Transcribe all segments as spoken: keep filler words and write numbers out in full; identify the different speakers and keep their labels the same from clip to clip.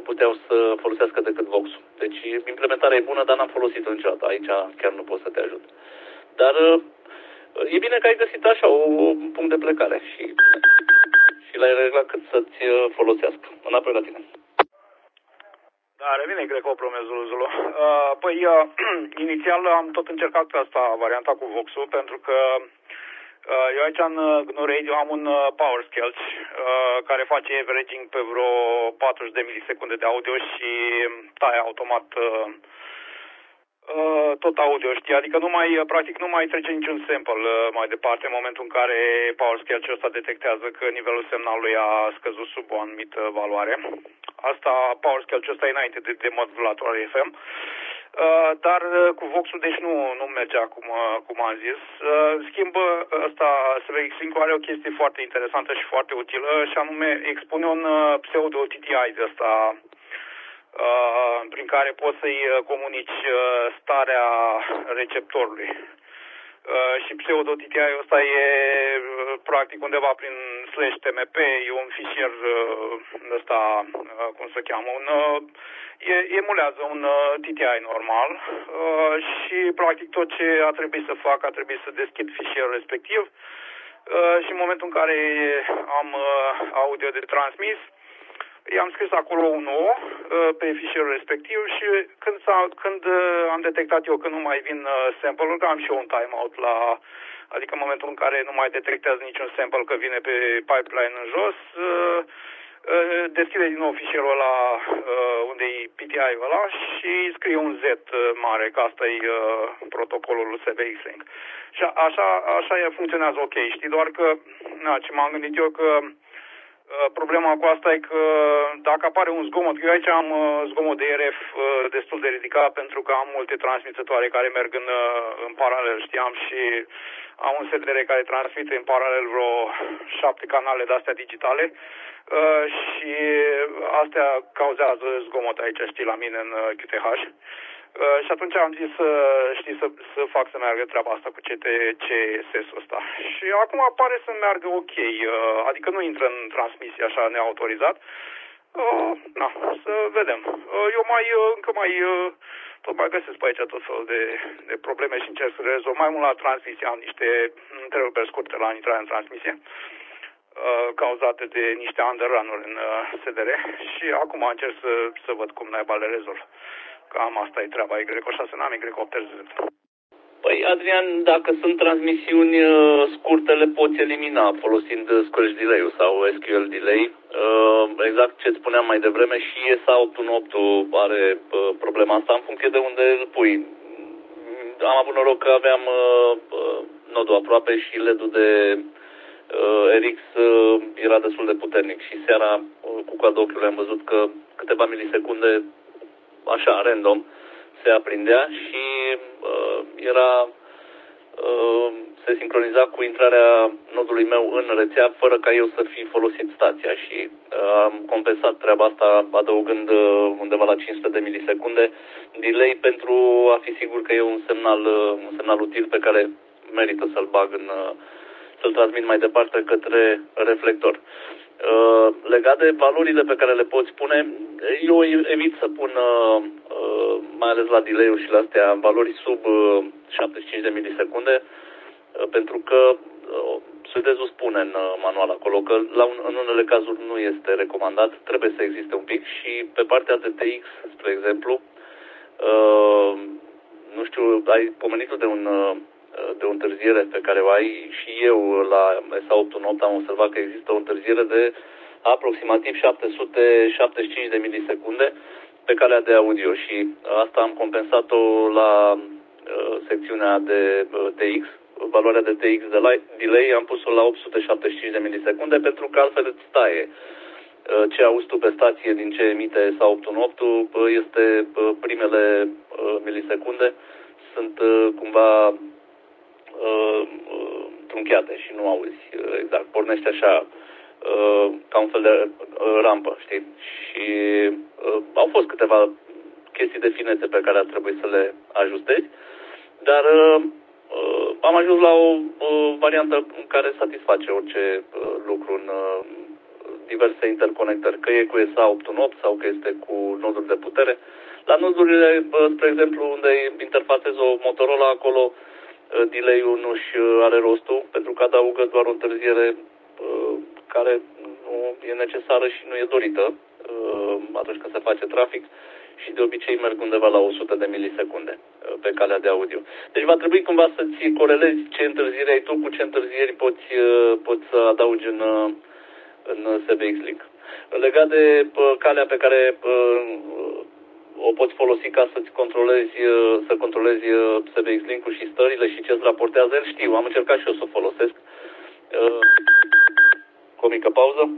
Speaker 1: puteau să folosească decât Vox-ul. Deci implementarea e bună, dar n-am folosit-o niciodată. Aici chiar nu pot să te ajut. Dar e bine că ai găsit așa un punct de plecare și, și l-ai reglat cât să-ți folosească. Înapoi la tine.
Speaker 2: Da, revine Grecopromes Zulu Zulu. Uh, păi, uh, inițial am tot încercat pe asta, varianta cu Vox-ul, pentru că uh, eu aici în G N U Radio am un uh, PowerScale uh, care face averaging pe vreo patruzeci de milisecunde de audio și taie automat uh, uh, tot audio, știi? Adică nu mai, practic nu mai trece niciun sample uh, mai departe în momentul în care PowerScale-ul ăsta detectează că nivelul semnalului a scăzut sub o anumită valoare. Asta, PowerScale-ul ăsta e înainte de demodulator F M. Uh, dar uh, cu Vox-ul, deci nu, nu mergea cum, uh, cum am zis. Uh, schimb, ăsta, S V X Link are o chestie foarte interesantă și foarte utilă, și anume expune un uh, pseudo-T T I de ăsta, uh, prin care poți să-i comunici uh, starea receptorului. Uh, și pseudo-T T I-ul ăsta e uh, practic undeva prin slash T M P, e un fișier uh, ăsta, uh, cum se cheamă, un, uh, e, emulează un uh, T T I normal uh, și practic tot ce a trebuit să fac, a trebuit să deschid fișierul respectiv uh, și în momentul în care am uh, audio de transmis, i-am scris acolo un nou uh, pe fișierul respectiv și când, s-a, când uh, am detectat eu că nu mai vin uh, sample-uri, că am și eu un timeout la, adică în momentul în care nu mai detectează niciun sample că vine pe pipeline în jos, uh, uh, deschide din nou fișierul ăla uh, unde e P T I-ul ăla și scrie un Z uh, mare, că asta e uh, protocolul S V X Link. Și așa, așa funcționează ok, știi, doar că, na, ce m-am gândit eu că problema cu asta e că dacă apare un zgomot, eu aici am zgomot de R F destul de ridicat pentru că am multe transmitătoare care merg în, în paralel, știam, și am un S D R care transmite în paralel vreo șapte canale de-astea digitale și astea cauzează zgomot aici, știi, la mine în Q T H. Uh, și atunci am zis, uh, știi, să, să fac să meargă treaba asta cu C T S-ul ăsta. Și acum pare să meargă ok, uh, adică nu intră în transmisie așa neautorizat. Uh, na, să vedem. Uh, eu mai, uh, încă mai, uh, tot mai găsesc pe aici tot felul de, de probleme și încerc să le rezolv. Mai mult la transmisie am niște întreruperi scurte la intrarea în transmisie, uh, cauzate de niște underrun-uri în uh, S D R și acum încerc să, să văd cum naiba le rezolv. Cam asta e treaba, E Greco șase, n-am E Greco opt.
Speaker 1: Păi, Adrian, dacă sunt transmisiuni scurte, le poți elimina folosind Squelch Delay-ul sau S Q L Delay. Exact ce spuneam mai devreme, și E S A opt unu opt are problema asta în funcție de unde îl pui. Am avut noroc că aveam nodul aproape și L E D-ul de R X era destul de puternic și seara cu coada ochiului am văzut că câteva milisecunde așa, random, se aprindea și uh, era, uh, se sincroniza cu intrarea nodului meu în rețea fără ca eu să fi folosit stația și uh, am compensat treaba asta adăugând uh, undeva la cinci sute de milisecunde delay pentru a fi sigur că e un semnal, uh, un semnal util pe care merită să-l bag în, uh, să-l transmit mai departe către reflector. Uh, legat de valorile pe care le poți pune, eu evit să pun, uh, uh, mai ales la delay-uri și la astea, valori sub uh, șaptezeci și cinci de milisecunde, uh, pentru că uh, Suedezul spune în uh, manual acolo că la un, în unele cazuri nu este recomandat, trebuie să existe un pic și pe partea de T X, spre exemplu, uh, nu știu, ai pomenit de un... Uh, de o întârziere pe care o ai și eu la S A opt unu opt am observat că există o întârziere de aproximativ șapte sute șaptezeci și cinci de milisecunde pe calea de audio și asta am compensat-o la uh, secțiunea de uh, T X, valoarea de T X de la delay am pus-o la opt sute șaptezeci și cinci de milisecunde pentru că altfel îți taie. Uh, ce auzi tu pe stație din ce emite S A opt unu opt uh, este uh, primele uh, milisecunde sunt uh, cumva Uh, uh, trunchiate și nu auzi uh, exact. Pornește așa uh, ca un fel de uh, rampă, știi? Și uh, au fost câteva chestii de finețe pe care ar trebui să le ajustezi, dar uh, uh, am ajuns la o uh, variantă în care satisface orice uh, lucru în uh, diverse interconectări, că e cu S A opt unu opt sau că este cu noduri de putere. La nodurile, spre exemplu, unde interfacezi o Motorola, acolo delay-ul nu-și are rostul, pentru că adaugă doar o întârziere care nu e necesară și nu e dorită atunci când se face trafic și de obicei merg undeva la o sută de milisecunde pe calea de audio. Deci va trebui cumva să-ți corelezi ce întârziere ai tu cu ce întârzieri poți, poți să adaugi în, în S B X Link. Legat de calea pe care o poți folosi ca să-ți controlezi, să controlezi S B X Link-ul și stările și ce-ți raportează el, știu, am încercat și eu să o folosesc. Cu o mică pauză.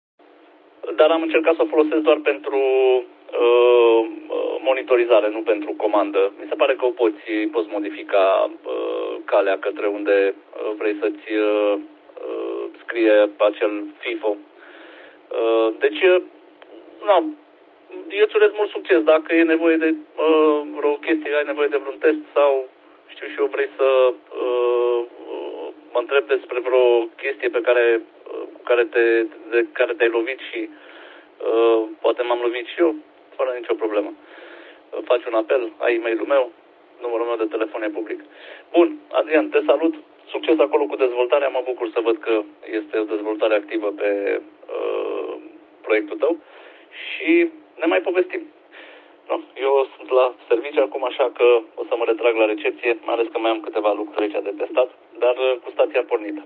Speaker 1: Dar am încercat să o folosesc doar pentru uh, monitorizare, nu pentru comandă. Mi se pare că o poți, poți modifica uh, calea către unde uh, vrei să-ți uh, scrie acel FIFO. Uh, deci, uh, nu, eu îți urez mult succes. Dacă e nevoie de uh, vreo chestie, ai nevoie de vreun test sau, știu și eu, vrei să uh, mă întreb despre vreo chestie pe care cu care, te, de care te-ai lovit și uh, poate m-am lovit și eu, fără nicio problemă. Uh, faci un apel, ai e-mail-ul meu, numărul meu de telefon e public. Bun, Adrian, te salut, succes acolo cu dezvoltarea, mă bucur să văd că este o dezvoltare activă pe uh, proiectul tău și ne mai povestim. No, eu sunt la serviciu acum, așa că o să mă retrag la recepție, mai ales că mai am câteva lucruri aici de testat, dar uh, cu stația pornită.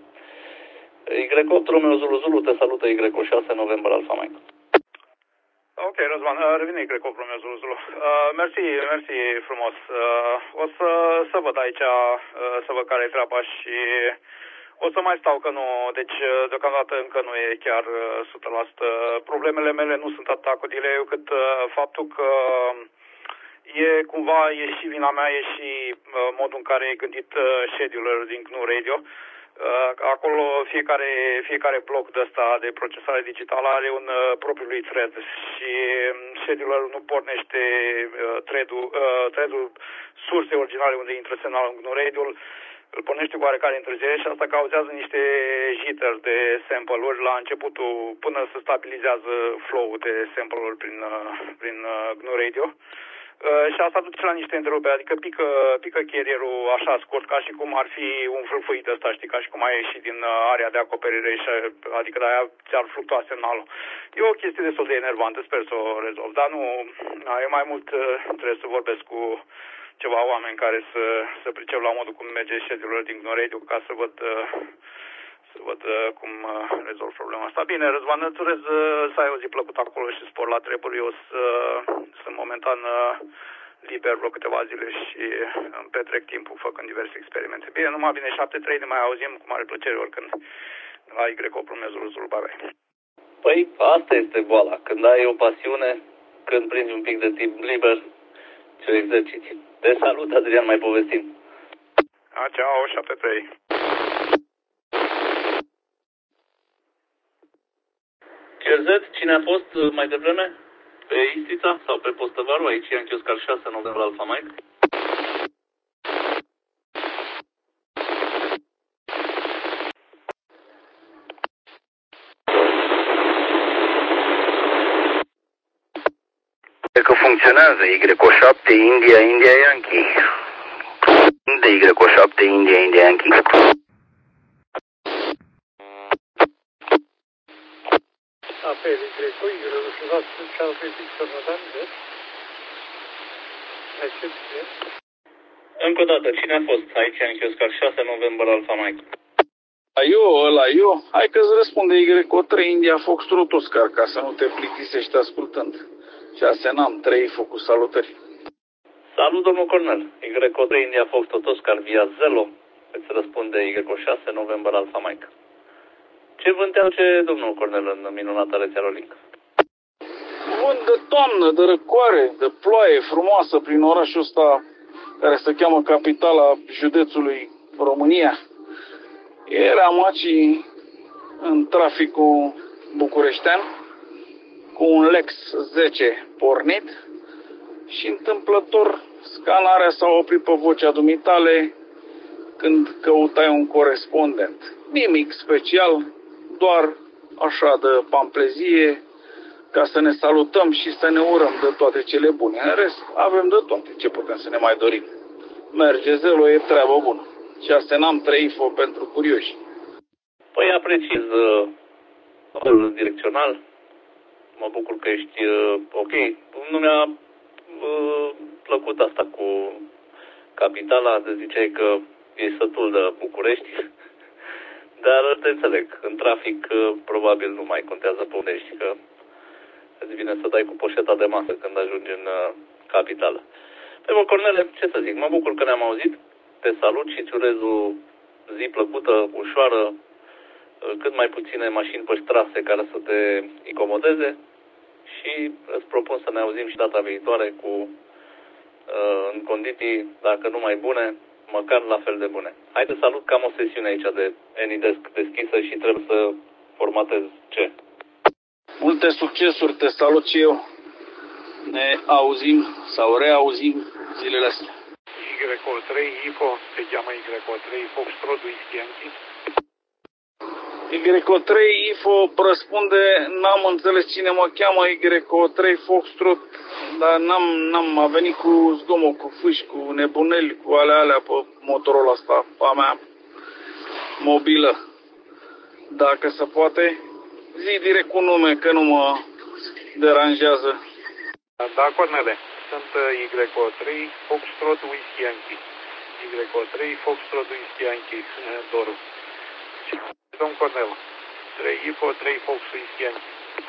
Speaker 1: Y opt Romeo Zulu Zulu, te salută Y șase November Alpha Mike.
Speaker 2: Ok, Răzvan, revine Y opt Romeo Zulu Zulu. Uh, mersi, mersi frumos. Uh, o să, să văd aici, uh, să văd care e treaba și o să mai stau că nu, deci deocamdată încă nu e chiar uh, o sută la sută. Problemele mele nu sunt atât cu delay-ul cât uh, faptul că e cumva, e și vina mea, e și uh, modul în care e gândit uh, scheduler din G N U Radio. Uh, acolo fiecare, fiecare bloc de ăsta de procesare digitală are un uh, propriul lui thread și schedulerul nu pornește uh, thread-ul, uh, thread-ul surse originale unde intră semnalul în G N U Radio-ul, îl pornește cu oarecare întârziere și asta cauzează niște jitter de sample-uri la începutul până se stabilizează flow-ul de sample-uri prin, uh, prin uh, G N U Radio. Uh, și asta duce la niște întreruperi, adică pică, pică carrierul așa scurt, ca și cum ar fi un frâlfâit ăsta, știi, ca și cum ai ieșit din uh, area de acoperire, și, adică de aia ți-ar fluctua semnalul. E o chestie destul de enervantă, sper să o rezolv, dar nu, e mai mult uh, trebuie să vorbesc cu ceva oameni care să, să pricep la modul cum merge scheduler din G N U Radio, ca să văd... Uh, să văd uh, cum uh, rezolv problema asta. Bine, Răzvan, îți urez uh, să ai o zi plăcută acolo și spor la treburi. Eu uh, sunt momentan uh, liber vreo câteva zile și îmi petrec timpul făcând diverse experimente. Bine, numai bine, șapte trei, ne mai auzim cu mare plăcere oricând la Y opt Romeo Zulu Zulu. Bye bye.
Speaker 1: Păi, asta este boala. Când ai o pasiune, când prinzi un pic de timp liber, ce exerciți. Te salut, Adrian, mai povestim.
Speaker 2: A, ceau, șapte trei.
Speaker 1: C R Z, cine a fost mai devreme? Pe Istița sau pe Postăvaru? Aici e Anchios Car șase November Alpha Mike.
Speaker 3: Că funcționează Y șapte India India Yankee. De Y șapte India India Yankee.
Speaker 4: Apel greco, Y șapte Victor November. Recepție.
Speaker 1: Încă o dată, cine a fost? Aici Anchios Car șase November Alpha Mike.
Speaker 5: Eu, ăla, eu? Hai că-ți răspunde Y trei India Foxtrot Oscar, ca să nu te plictisești ascultând. șase N-am trei focus salutări.
Speaker 1: Salut, domnul Cornel. Y trei India Foxtrot Oscar via Zelo. Îți răspunde Y șase November Alpha Mike. Ce vânt aduce domnul Cornel în minunata rețea Rolink?
Speaker 5: Vânt de toamnă, de răcoare, de ploaie frumoasă prin orașul ăsta care se cheamă capitala județului România. Eram aici în traficul bucureștean cu un Lex zece pornit și întâmplător scanarea s-a oprit pe vocea dumitale când căutai un corespondent. Nimic special, doar așa de pamplezie, ca să ne salutăm și să ne urăm de toate cele bune. În rest, avem de toate. Ce putem să ne mai dorim? Merge zelul, e treabă bună. Și asta n-am trei info pentru curioși.
Speaker 1: Păi apreciez uh, apelul direcțional. Mă bucur că ești uh, ok. Nu mi-a uh, plăcut asta cu capitala. Te ziceai că ești sătul de București. Dar te înțeleg. În trafic uh, probabil nu mai contează pe unde ești, că îți vine să dai cu poșeta de masă când ajungi în uh, capitală. Păi mă, Cornele, ce să zic, mă bucur că ne-am auzit. Te salut și îți urez o zi plăcută, ușoară, cât mai puține mașini pe trase care să te incomodeze și îți propun să ne auzim și data viitoare cu în condiții, dacă nu mai bune, măcar la fel de bune. Hai te salut, că am o sesiune aici de AnyDesk deschisă și trebuie să formatez ce.
Speaker 5: Multe succesuri, te salut și eu. Ne auzim sau reauzim zilele astea.
Speaker 4: Y O trei, I F O, se cheamă Y O trei, Foxtrot, Whisky Yankee.
Speaker 5: Y O trei, I F O răspunde, n-am înțeles cine mă cheamă, Y O trei, Foxtrot, dar n-am, n-am, a venit cu zgomot, cu fâși, cu nebuneli, cu alea alea pe motorul ăsta, a mea mobilă. Dacă se poate, zi direct cu nume, că nu mă deranjează.
Speaker 4: Da, Cornele, sunt Y O trei, Foxtrot, Whisky Yankee. Y O trei, Foxtrot, Whisky Yankee, Doru. Domn Cornel, trei I F O, trei Fox, Whisky Yankee.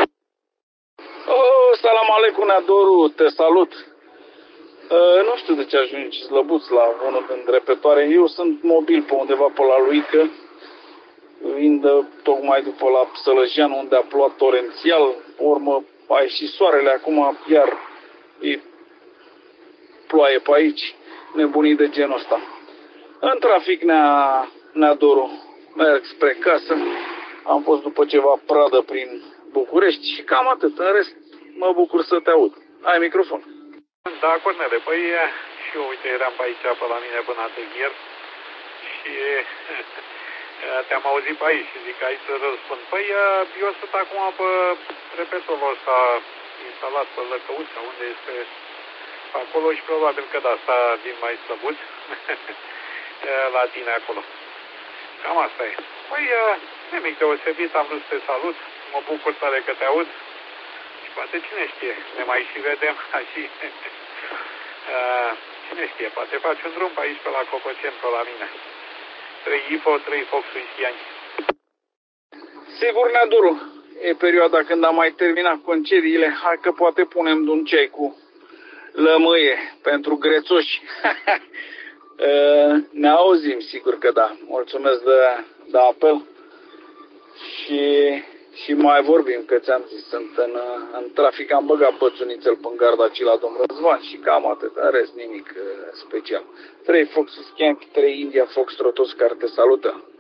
Speaker 5: Oh, salam aleikum, Neadoru, te salut. Uh, nu știu de ce ajungi slăbuț la unul din repetoare. Eu sunt mobil pe undeva pe la Luică. Vin de, tocmai după la Sălăjean, unde a plouat torențial. Pe urmă a ieșit soarele, acum iar e ploaie pe aici. Nebunii de genul ăsta. În trafic, Nea, Neadoru, merg spre casă. Am fost după ceva pradă prin București și cam atât. În rest, mă bucur să te aud. Ai microfon.
Speaker 4: Da, Cornele, păi și eu, uite, eram pe aici, pe la mine până atelier și te-am auzit pe aici și zic, hai să răspund. Păi eu sunt acum pe repetorul ăsta instalat pe Lăcăuța, unde este acolo și probabil că de asta vin mai slăbuț la tine acolo. Cam asta e. Păi nimic deosebit, am vrut să te salut, mă bucur tare că te aud. Poate cine știe, ne mai și vedem și uh, cine știe, poate faci un drum pe aici pe la Copăceni, pe la mine. trei I F O, trei Fox, Whisky Yankee.
Speaker 5: Sigur, Neadoru, e perioada când am mai terminat concediile, hai că poate punem de un ceai cu lămâie pentru grețoși. uh, ne auzim, sigur că da. Mulțumesc de, de apel și... Și mai vorbim, că ți-am zis, sunt în, în trafic, am băgat bățunițel pe garda ci la domn Răzvan și cam atât, în rest nimic uh, special. trei Fox Skank, trei India Fox Trotos, care te salută.